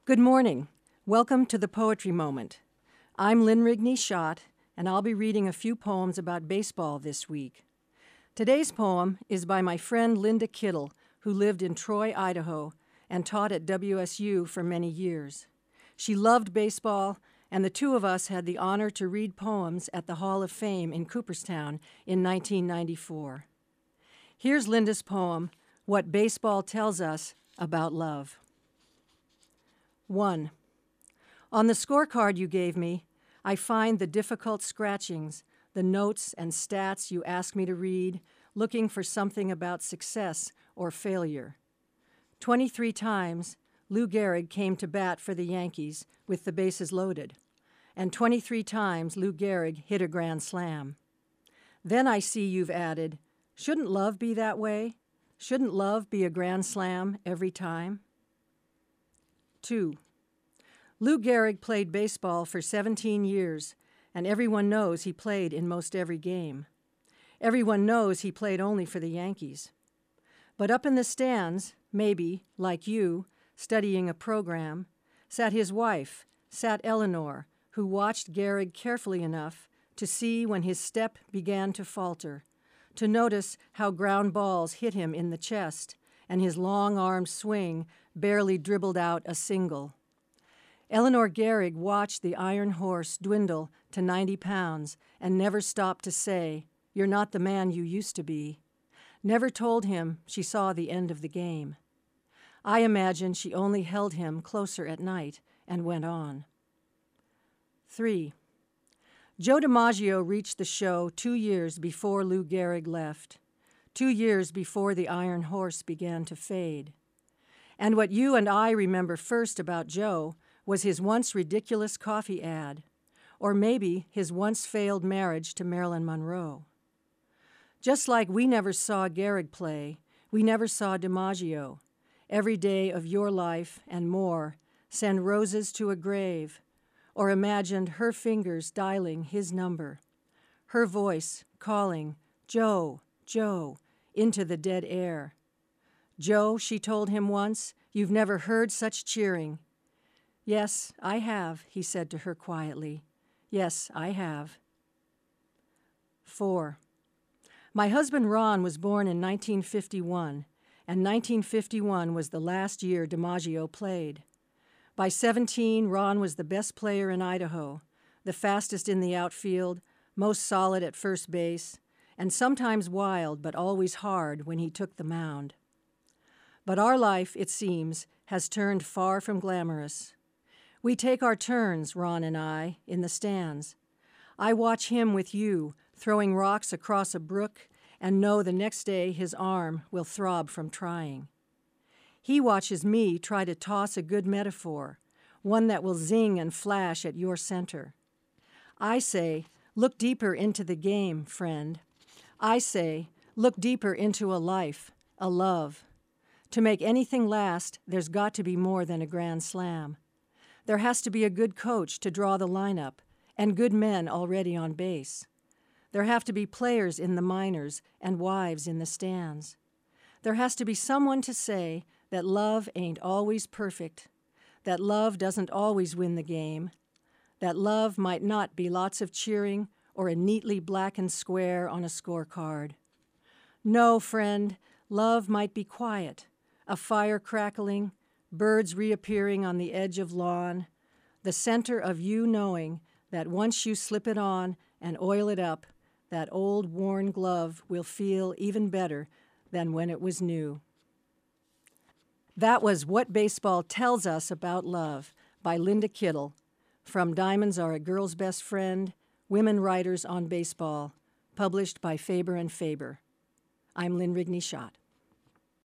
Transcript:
Good morning. Welcome to the Poetry Moment. I'm Lynn Rigney Schott, and I'll be reading a few poems about baseball this week. Today's poem is by my friend Linda Kittle, who lived in Troy, Idaho, and taught at WSU for many years. She loved baseball, and the two of us had the honor to read poems at the Hall of Fame in Cooperstown in 1994. Here's Linda's poem, What Baseball Tells Us About Love. 1. On the scorecard you gave me, I find the difficult scratchings, the notes and stats you ask me to read, looking for something about success or failure. 23 times, Lou Gehrig came to bat for the Yankees with the bases loaded, and 23 times Lou Gehrig hit a grand slam. Then I see you've added, shouldn't love be that way? Shouldn't love be a grand slam every time? 2. Lou Gehrig played baseball for 17 years, and everyone knows he played in most every game. Everyone knows he played only for the Yankees. But up in the stands, maybe, like you, studying a program, sat his wife, sat Eleanor, who watched Gehrig carefully enough to see when his step began to falter, to notice how ground balls hit him in the chest, and his long-armed swing barely dribbled out a single. Eleanor Gehrig watched the iron horse dwindle to 90 pounds and never stopped to say, "You're not the man you used to be." Never told him she saw the end of the game. I imagine she only held him closer at night and went on. 3. Joe DiMaggio reached the show 2 years before Lou Gehrig left, 2 years before the iron horse began to fade. And what you and I remember first about Joe was his once ridiculous coffee ad, or maybe his once failed marriage to Marilyn Monroe. Just like we never saw Gehrig play, we never saw DiMaggio. Every day of your life and more, send roses to a grave, or imagined her fingers dialing his number, her voice calling, "Joe, Joe," into the dead air. "Joe," she told him once, "you've never heard such cheering." "Yes, I have," he said to her quietly. "Yes, I have." 4. My husband Ron was born in 1951, and 1951 was the last year DiMaggio played. By 17, Ron was the best player in Idaho, the fastest in the outfield, most solid at first base, and sometimes wild but always hard when he took the mound. But our life, it seems, has turned far from glamorous. We take our turns, Ron and I, in the stands. I watch him with you, throwing rocks across a brook, and know the next day his arm will throb from trying. He watches me try to toss a good metaphor, one that will zing and flash at your center. I say, look deeper into the game, friend. I say, look deeper into a life, a love. To make anything last, there's got to be more than a grand slam. There has to be a good coach to draw the lineup, and good men already on base. There have to be players in the minors and wives in the stands. There has to be someone to say that love ain't always perfect, that love doesn't always win the game, that love might not be lots of cheering or a neatly blackened square on a scorecard. No, friend, love might be quiet, a fire crackling, birds reappearing on the edge of lawn, the center of you knowing that once you slip it on and oil it up, that old worn glove will feel even better than when it was new. That was What Baseball Tells Us About Love by Linda Kittle, from Diamonds Are a Girl's Best Friend, Women Writers on Baseball, published by Faber and Faber. I'm Lynn Rigney Schott.